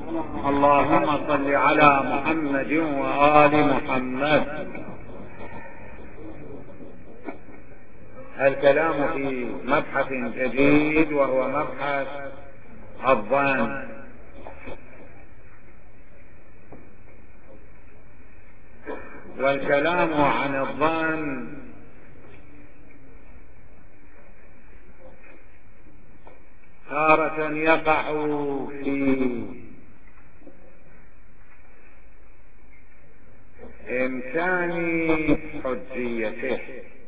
اللهم صل على محمد وآل محمد. الكلام في مبحث جديد وهو مبحث الظن. والكلام عن الظن تارة يقع في إمكان حجيته،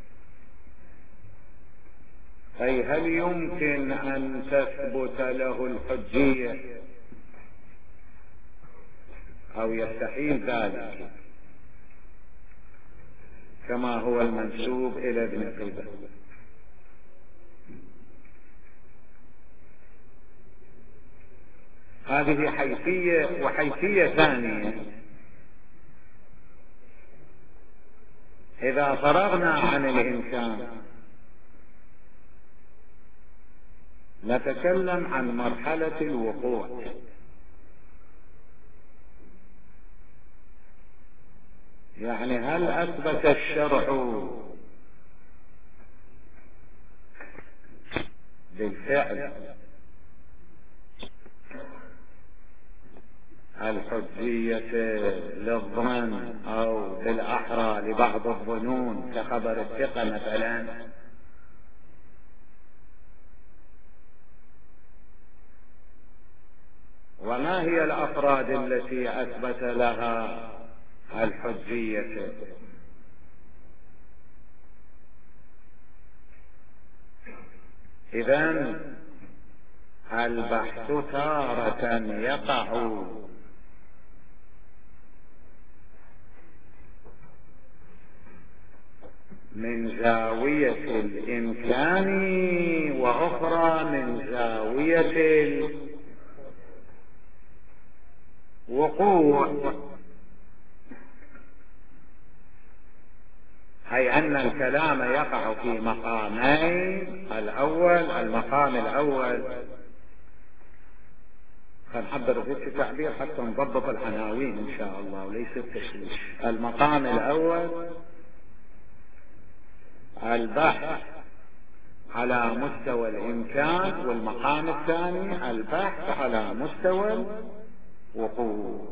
أي هل يمكن أن تثبت له الحجية أو يستحيل ذلك كما هو المنسوب إلى ابن قيبة. هذه حيثية، وحيثية ثانية إذا فرغنا عن الإمكان نتكلم عن مرحلة الوقوع. يعني هل أثبت الشرع بالفعل الحجية للظن أو بالأحرى لبعض الظنون كخبر الثقة مثلا، وما هي الأفراد التي أثبت لها الحجية؟ إذن البحث تارة يقع من زاوية الإمكان وأخرى من زاوية الوقوع، أي أن الكلام يقع في مقامين. الأول، المقام الأول هنحضر في التعبير حتى نضبط العناوين إن شاء الله وليس التشويش. المقام الأول البحث على مستوى الإمكان، والمقام الثاني البحث على مستوى الوقوع.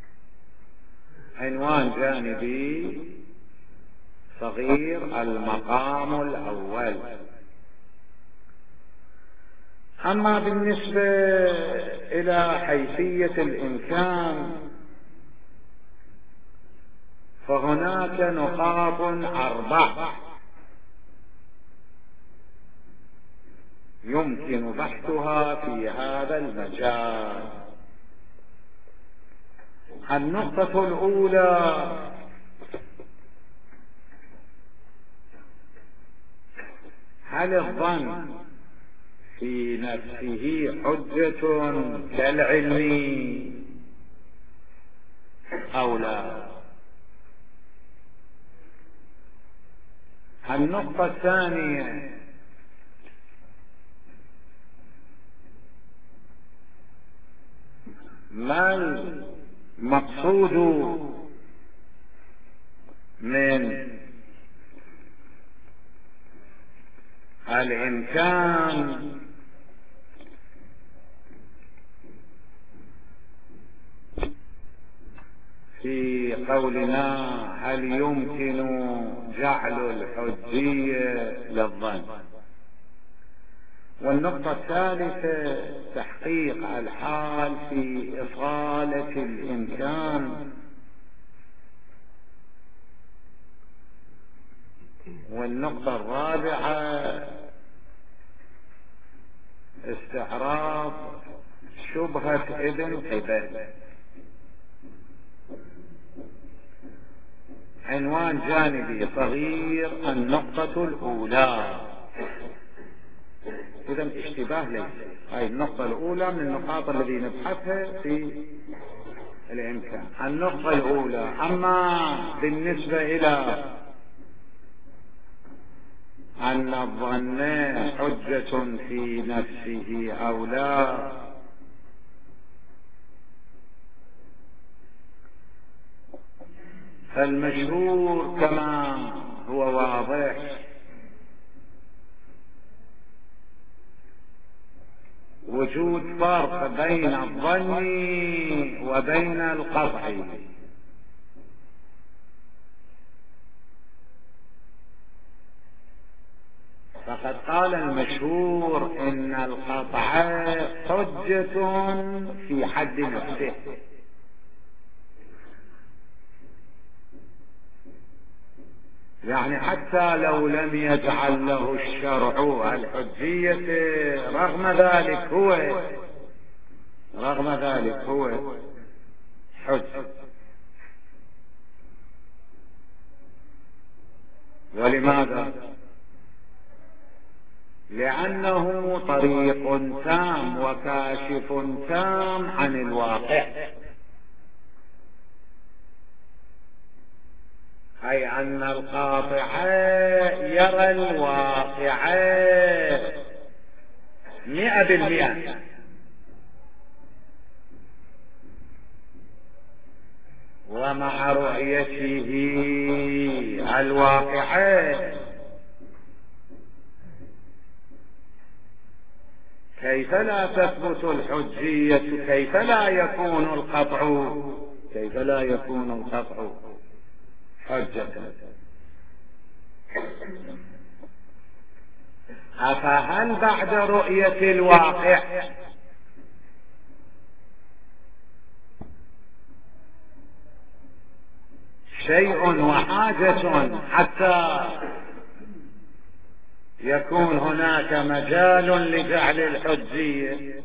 عنوان جانبي صغير، المقام الأول. أما بالنسبة إلى حيثية الإمكان فهناك نقاط 4 يمكن بحثها في هذا المجال. النقطة الأولى هل الظن في نفسه حجة كالعلم أو لا؟ النقطة الثانية ما المقصود من الإمكان في قولنا هل يمكن جعل الحجية للظن؟ والنقطة الثالثة تحقيق الحال في إصالة الإمكان. والنقطة الرابعة استعراض شبهة ابن قيبة. عنوان جانبي صغير، النقطة الأولى. إذا اشتباه ليس، هاي النقطة الأولى من النقاط التي نبحثها في الإمكان. النقطة الأولى. أما بالنسبة إلى أن الظن حجة في نفسه أو لا، فالمشهور كما هو واضح وجود فرق بين الظن وبين القطع. فقد قال المشهور إن القطع حجة في حد نفسه، يعني حتى لو لم يجعل له الشرع الحجية رغم ذلك هو حج. ولماذا؟ لأنه طريق تام وكاشف تام عن الواقع، أي أن القاطع يرى الواقع 100%، ومع رؤيته الواقع كيف لا تثبت الحجية؟ كيف لا يكون القطع حجة؟ أفهل بعد رؤية الواقع شيء وحاجة حتى يكون هناك مجال لجعل الحجية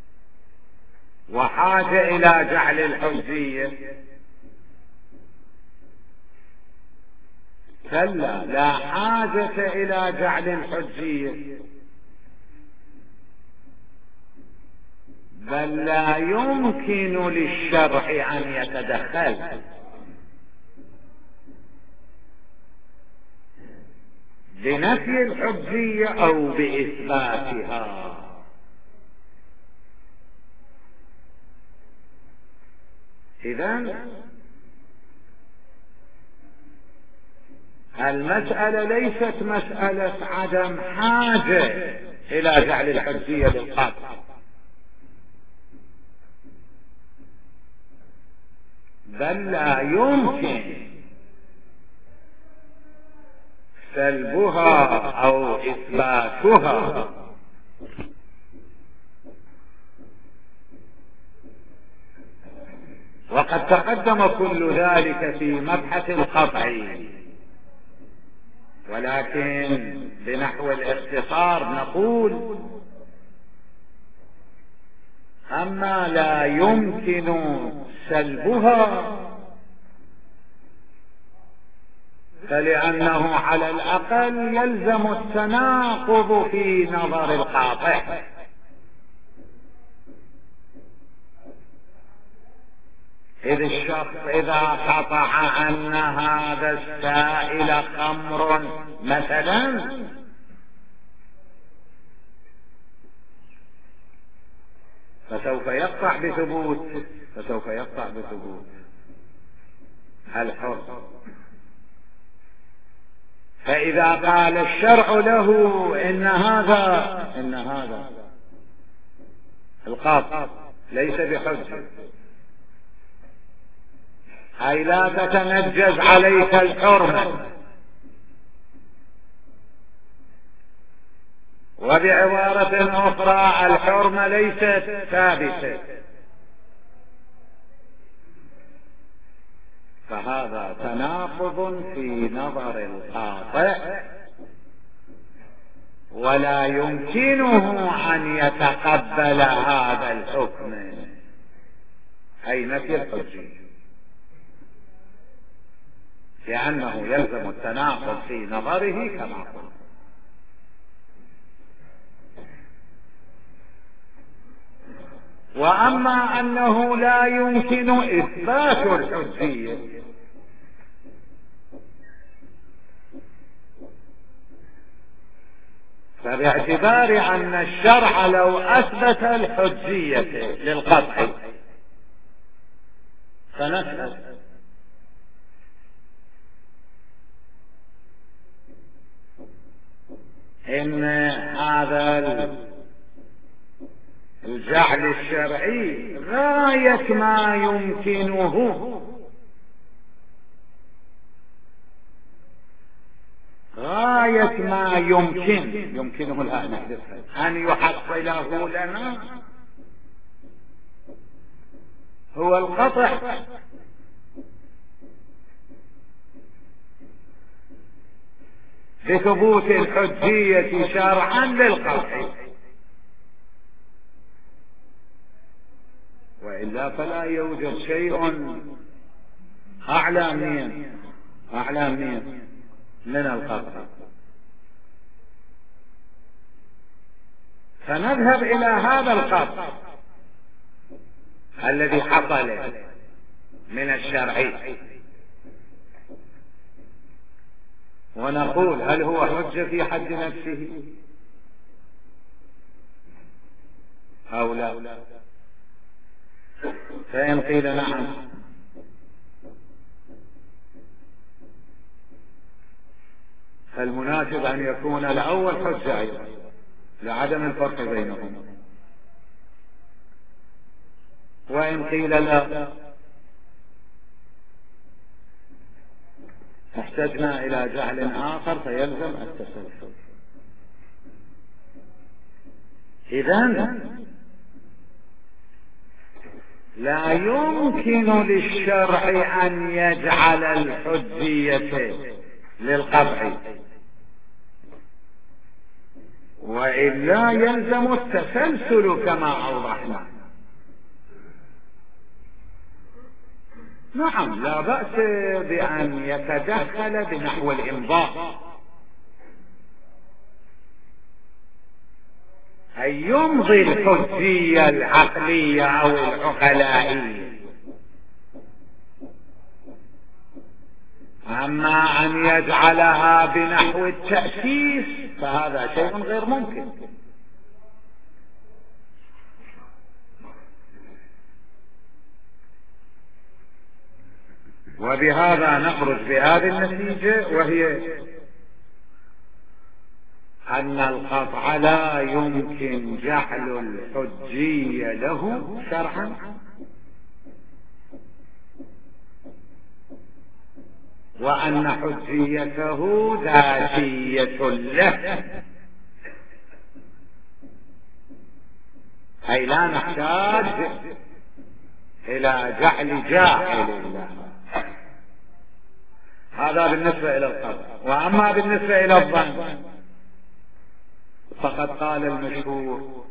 وحاجة إلى جعل الحجية؟ كلا، لا حاجة إلى جعل الحجية، بل لا يمكن للشرع أن يتدخل بنفي الحجية أو بإثباتها. إذن المسألة ليست مسألة عدم حاجة إلى جعل الحجية للقاطع، بل لا يمكن سلبها أو إثباتها. وقد تقدم كل ذلك في مبحث القطع، ولكن بنحو الاختصار نقول: أما لا يمكن سلبها فلأنه على الأقل يلزم التناقض في نظر القاطع، إذ الشخص إذا قطع أن هذا السائل خمر مثلا فسوف يقطع بثبوت الحر. فإذا قال الشرع له إن هذا القاطع ليس بحجة، أي لا تتنجز عليك الحرمة، وبعبارة أخرى الحرمة ليست ثابتة، فهذا تناقض في نظر القاطع، ولا يمكنه أن يتقبل هذا الحكم، أي نفي الحجة، لأنه يلزم التناقض في نظره كما قلت. وأما أنه لا يمكن إثبات الحجية فباعتبار أن الشرع لو أثبت الحجية للقطع فنسأل إن هذا الجعل الشرعي غاية ما يمكنه، غاية ما يمكنه الآن أن يحصله لنا هو القطع بثبوت الحجية شرعا للقطع، وإلا فلا يوجد شيء أعلى من القطع. فنذهب إلى هذا القطع الذي حصل من الشرعي ونقول هل هو حجة في حد نفسه أو لا؟ فإن قيل نعم فالمناسب أن يكون الأول حجة أيضا لعدم الفرق بينهم، وإن قيل لا احتجنا إلى جعل آخر فيلزم التسلسل. إذن لا يمكن للشرع أن يجعل الحجية للقطع، وإلا يلزم التسلسل كما أوضحنا. نعم لا بأس بأن يتدخل بنحو الإمضاء، أن يمضي الحجية العقلية أو العقلائية، أما أن يجعلها بنحو التأسيس فهذا شيء غير ممكن. وبهذا نخرج بهذه النتيجة، وهي أن القطع لا يمكن جعل الحجية له شرعا، وأن حجيته ذاتية له، أي لا نحتاج إلى جعل جاعل له. هذا بالنسبة إلى القطع. وأما بالنسبة إلى الظن فقد قال المشهور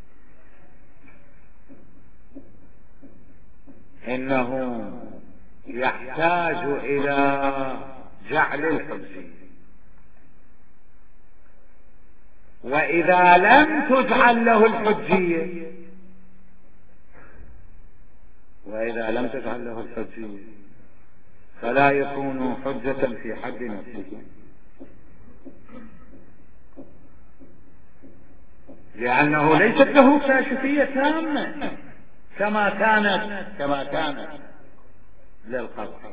إنه يحتاج إلى جعل الحجية، وإذا لم تجعل له الحجية فلا يكون حجة في حد نفسه، لأنه ليست له كاشفية تامة كما كانت للقطع.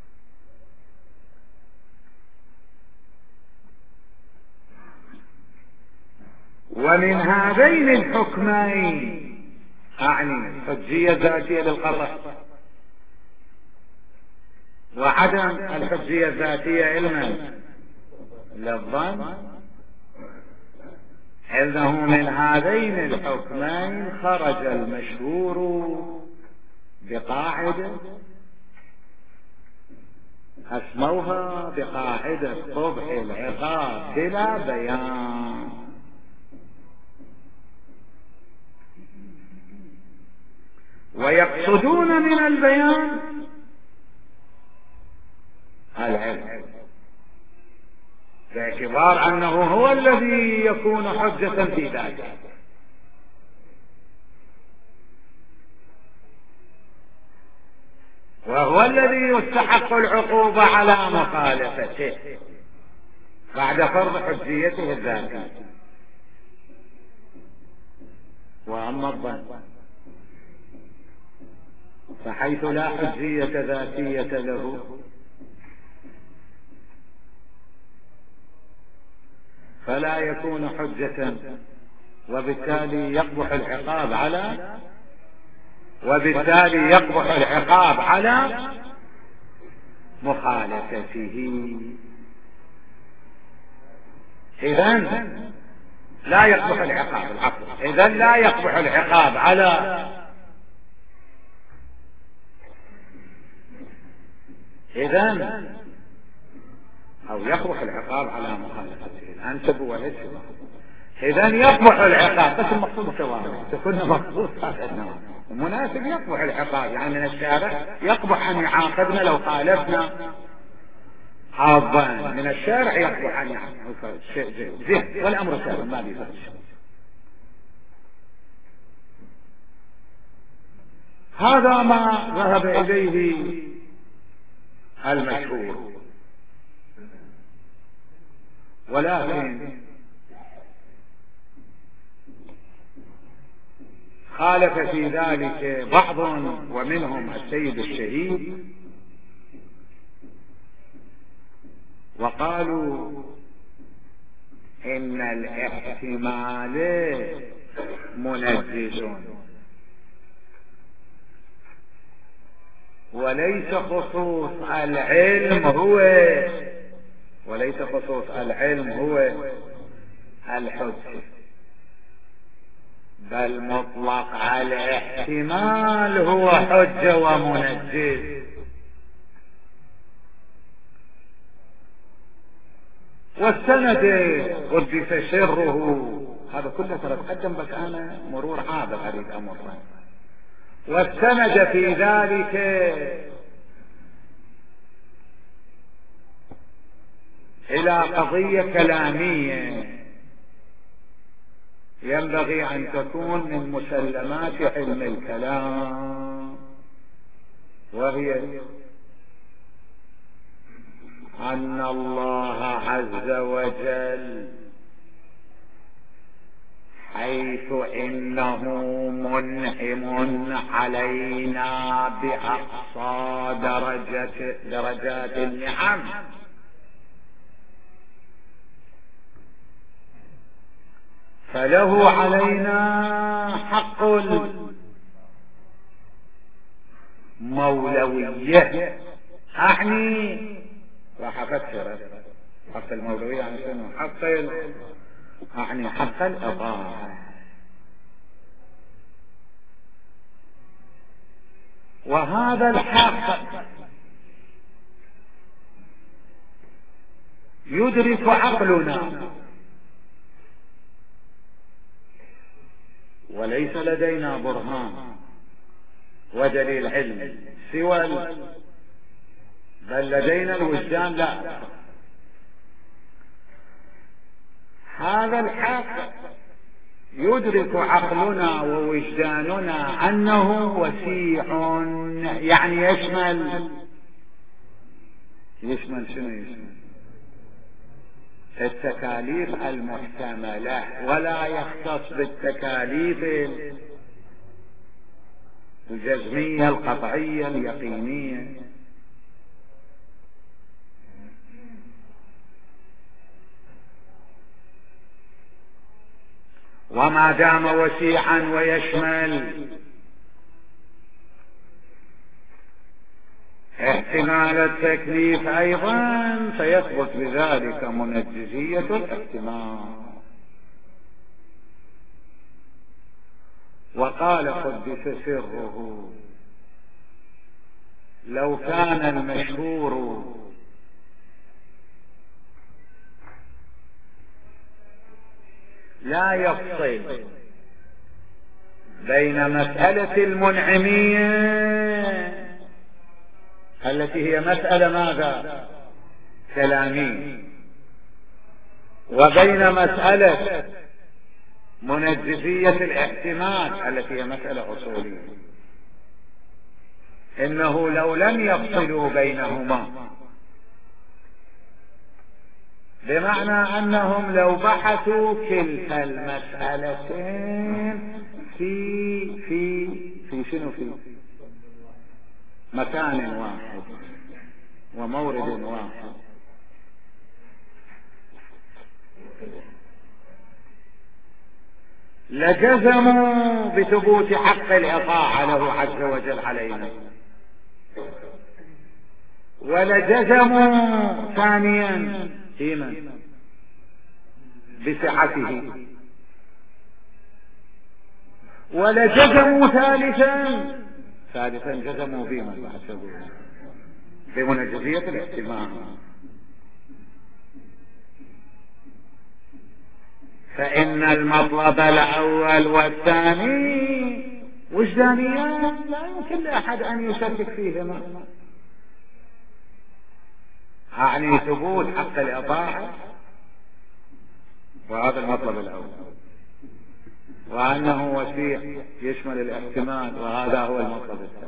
ومن هذين الحكمين أعني الحجية الذاتية للقطع وعدم الحجية الذاتية علما للظن، إنه من هذين الحكمين خرج المشهور بقاعدة أسموها بقاعدة قبح العقاب بلا بيان، ويقصدون من البيان العلم، باعتبار أنه هو الذي يكون حجة في ذلك، وهو الذي يستحق العقوبة على مخالفته بعد فرض حجيته الذاتية. وأما الظن فحيث لا حجية ذاتية له فلا يكون حجة، وبالتالي يقبح العقاب على مخالفته. إذن لا يقبح العقاب على أو يقبح العقاب على مخالفته. أنتبه وهجوا. إذن يقبح العقاب، بس المقصود سواء تكون مقصود مناسب. يقبح العقاب يعني من الشارع يقبح أن يعاقبنا لو خالفنا حظا من الشارع، يقبح أن يعاقبنا شيء زين والأمر سهل ما بيفرش. هذا ما ذهب إليه المشهور، ولكن خالف في ذلك بعض ومنهم السيد الشهيد، وقالوا إن الاحتمال منجز وليس خصوص العلم هو الحجة، بل مطلق الاحتمال هو حجة ومنجز. والسند قدس سره، هذا كله تقدم بس أنا مرور عابر هذه الأمر. والسند في ذلك إلى قضية كلامية ينبغي أن تكون من مسلمات علم الكلام، وهي أن الله عز وجل حيث إنه منعم علينا بأقصى درجات النعم، فله علينا حق المولوية. أعني راح أفسر حق المولوية عن شنو؟ حق الإطاعة. وهذا الحق يدرك عقلنا، وليس لدينا برهان ودليل علم سوى بل لدينا الوجدان. لا، هذا الحق يدرك عقلنا ووجداننا أنه وسيع، يعني يشمل شنو؟ التكاليف المحتملة، ولا يختص بالتكاليف الجزمية القطعية اليقينية. وما دام وسيعا ويشمل احتمال التكليف أيضا فيثبت بذلك منجزية الاحتمال. وقال قدس سره: لو كان المشهور لا يفصل بين مسألة المنعمية التي هي مسألة ماذا؟ كلامية، وبين مسألة منجزية الاحتمال التي هي مسألة أصولية، إنه لو لم يفصلوا بينهما، بمعنى أنهم لو بحثوا كلتا المسألتين في شنو؟ في مكان واحد ومورد واحد، لجزموا بثبوت حق الإطاعة له عز وجل علينا، ولجزموا ثانيا بصحته، ولجزموا ثالثا جزموا بمنجزية الاحتمال. فإن المطلب الأول والثاني وجدانيان لا يمكن لأحد أن يشكك فيهما، يعني ثبوت حق الإطاعة وهذا المطلب الأول، وأنه وسيع يشمل الاحتمال وهذا هو المطلب الثاني.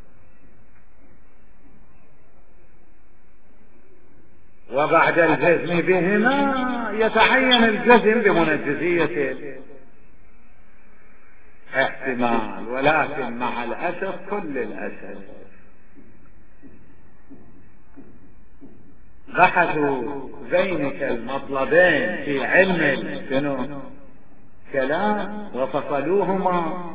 وبعد الجزم بهما يتعين الجزم بمنجزية احتمال، ولكن مع الأسف كل الأسف بحثوا بينك المطلبين في علم الكلام وفصلوهما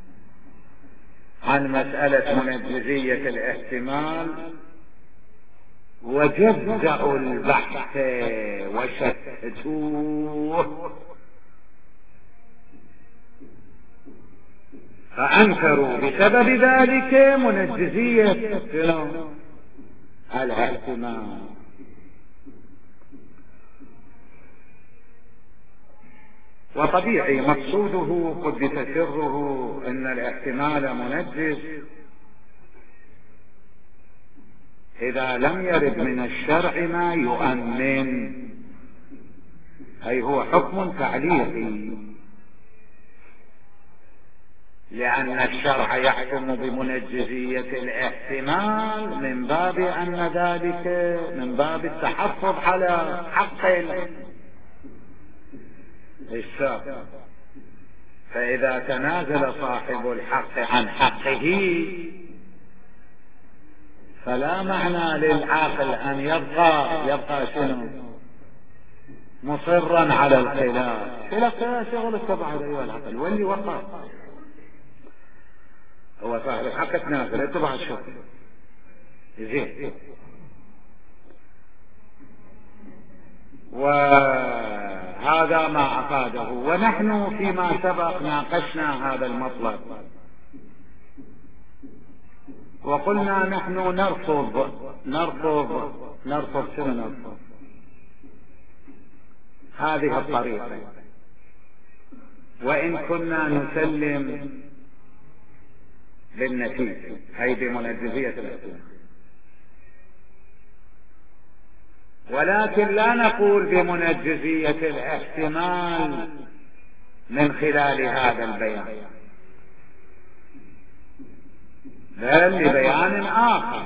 عن مسألة منجزية الاحتمال، وجزأوا البحث وشتتوه، فأنكروا بسبب ذلك منجزية الاحتمال. وطبيعي مقصوده قد سره ان الاحتمال منجز اذا لم يرد من الشرع ما يؤمن، اي هو حكم تعليقي، لان الشرع يحكم بمنجزية الاحتمال من باب ان ذلك من باب التحفظ على حق الشرع. فاذا تنازل صاحب الحق عن حقه فلا معنى للعاقل ان يبقى شنو مصرا على الخلاف شغل السبعة ايها العقل، واللي وقع هو صاحب الحق تنازل اتبع الشرع زين. وهذا ما أفاده، ونحن فيما سبق ناقشنا هذا المطلب وقلنا نحن نرفض هذه الطريقة، وإن كنا نسلم بالنتيجة أي بمنجزية الاحتمال، ولكن لا نقول بمنجزية الاحتمال من خلال هذا البيان، بل لبيان آخر،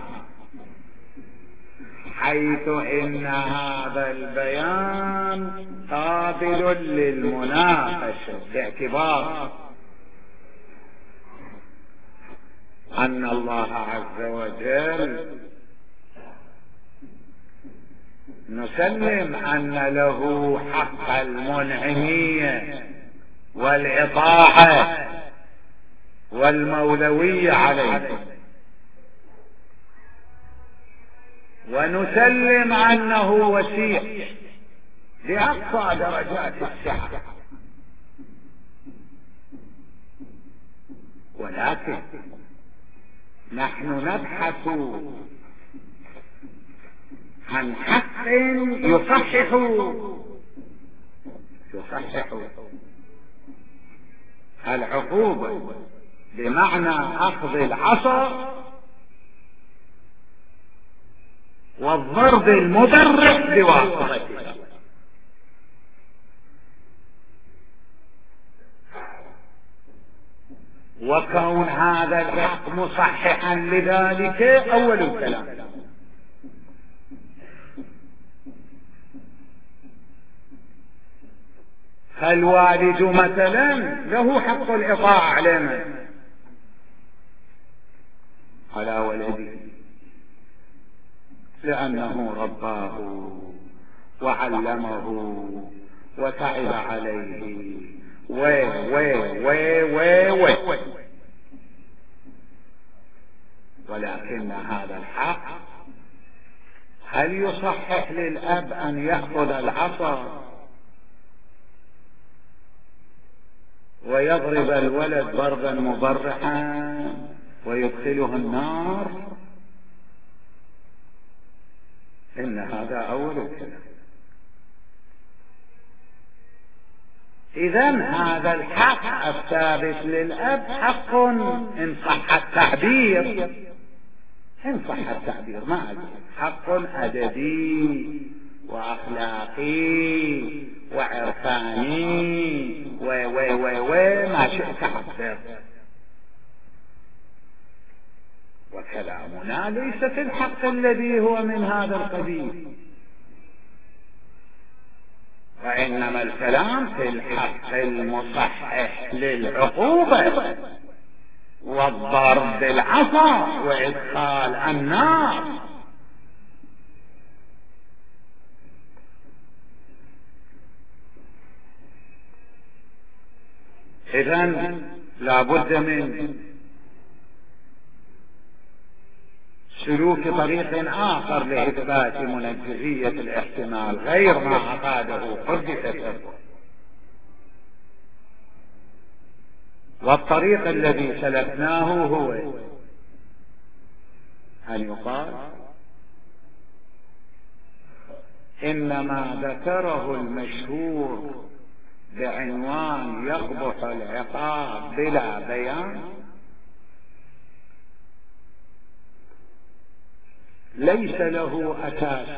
حيث إن هذا البيان قابل للمناقشة باعتبار أن الله عز وجل نسلم أن له حق المنعمية والإطاعة والمولوية عليه، ونسلم أنه وسيع لأقصى درجات السعة، ولكن نحن نبحث عن حق يصحح العقوبة، بمعنى أخذ العصا والضرب المبرح بواسطته. وكون هذا الحق مصححا لذلك أول الكلام. فالوالد مثلا له حق الإطاعة على من؟ على ولده، لأنه رباه وعلمه وتعب عليه ولكن هذا الحق هل يصحح للأب أن يأخذ العصا ويضرب الولد ضربا مبرحا ويدخله النار؟ إن هذا أول الكلام. إذن هذا الحق الثابت للأب حق إن صح التعبير، ما أدري، حق أدبي وأخلاقي وعرفاني ما شئت عبر. وكلامنا ليس في الحق الذي هو من هذا القبيل، وإنما الكلام في الحق المصحح للعقوبة والضرب بالعصا وإدخال النار. إذن لا بد من سلوك طريق آخر لإثبات منجزية الاحتمال غير ما أعقاده حدثت. والطريق الذي سلكناه هو أن يقال إنما ذكره المشهور بعنوان يقبح العقاب بلا بيان ليس له أساس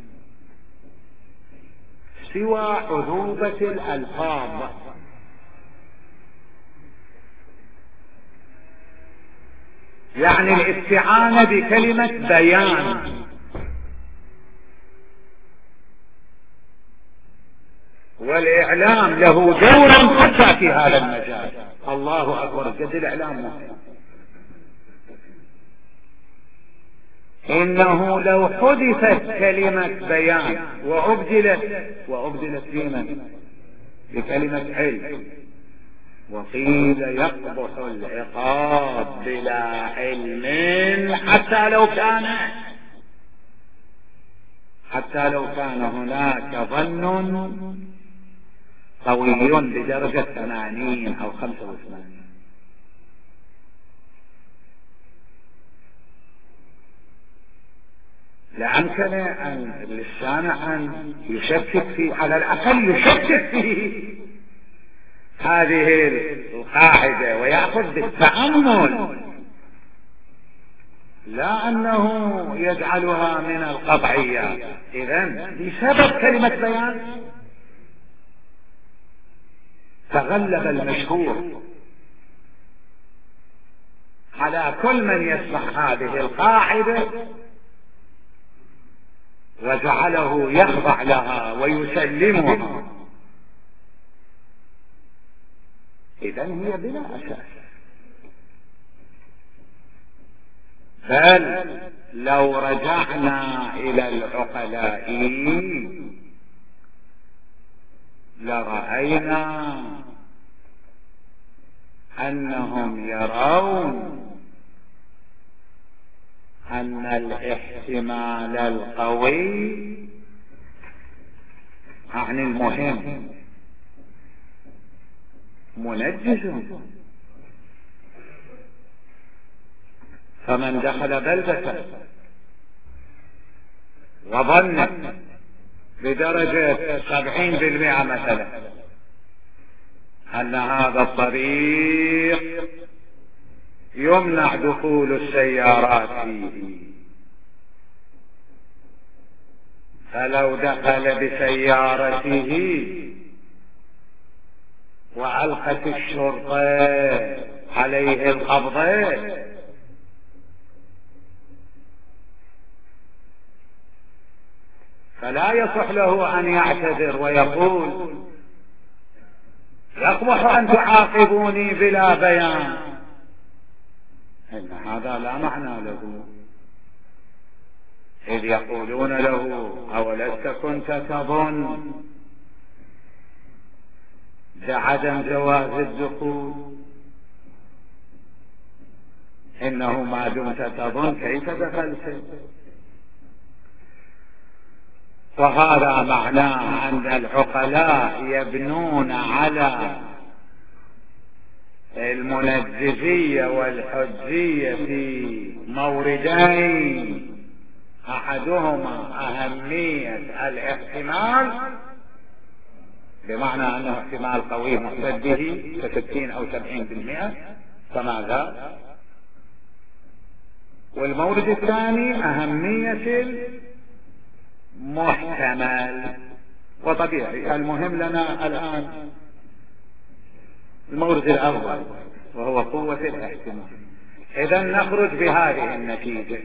سوى عذوبة الألفاظ، يعني الاستعانة بكلمة بيان، والإعلام له دور حتى في هذا المجال. الله أكبر، قد الإعلام مهم. إنه لو حدثت كلمة بيان وأبدلت بكلمة علم، وقيل يقبح العقاب بلا علم حتى لو كان هناك ظن قوي بدرجة 80 أو 85. لأمكن أن للسامع أن يشكك في، على الأقل يشكك في هذه القاعدة ويأخذ بالتأمل، لا أنه يجعلها من القطعيات. إذن بسبب كلمة بيان تغلب المشهور على كل من يسمع هذه القاعدة وجعله يخضع لها ويسلمها. إذن هي بلا أساس. بل لو رجعنا إلى العقلاء لرأينا أنهم يرون أن الاحتمال القوي عن المهم منجز. فمن دخل بلدة وظن بدرجة 70% مثلا أن هذا الطريق يمنع دخول السيارات فيه، فلو دخل بسيارته وألقت الشرطة عليه القبضة فلا يصح له أن يعتذر ويقول يقبح أن تعاقبوني بلا بيان. إن هذا لا معنى له، إذ يقولون له أولست كنت تظن بعدم جواز الدخول، إنه ما دمت تظن كيف دخلت. وهذا معناه أن العقلاء يبنون على المنجزية والحجية في موردين، أحدهما أهمية الاحتمال، بمعنى أنه احتمال قوي محتج به ك60 أو 70% فما زال، والمورد الثاني أهمية المحتمل. وطبيعي المهم لنا الآن المورد الأول وهو قوة الاحتمال. إذن نخرج بهذه النتيجة،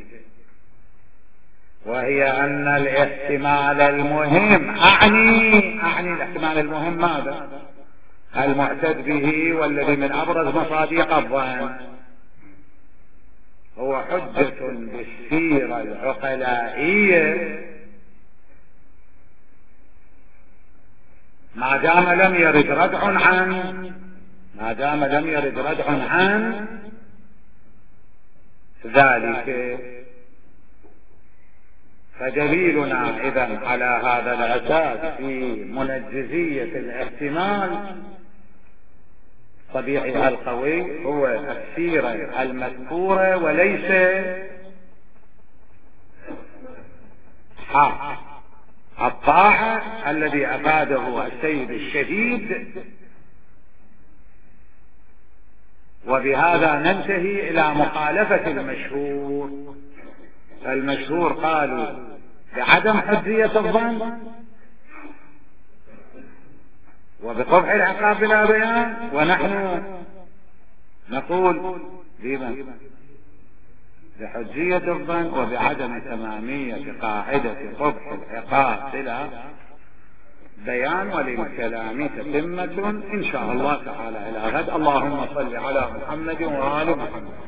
وهي أن الاحتمال المهم أعني الاحتمال المهم ماذا؟ المعتد به والذي من أبرز مصادق الظن، هو حجة بالسيرة العقلائية ما دام لم يرد ردع عن ذلك. فدليلنا إذن على هذا الأساس في منجزية الاحتمال طبيعي القوي هو السيرة المذكورة وليس حق الطاعة الذي أفاده السيد الشديد. وبهذا ننتهي إلى مخالفة المشهور. المشهور قالوا بعدم حجية الظن وبقبح العقاب بلا بيان، ونحن نقول بحجية الظن وبعدم تمامية قاعدة قبح العقاب بلا بيان. وللكلام تتمة إن شاء الله تعالى إلى غد. اللهم صل على محمد وآل محمد.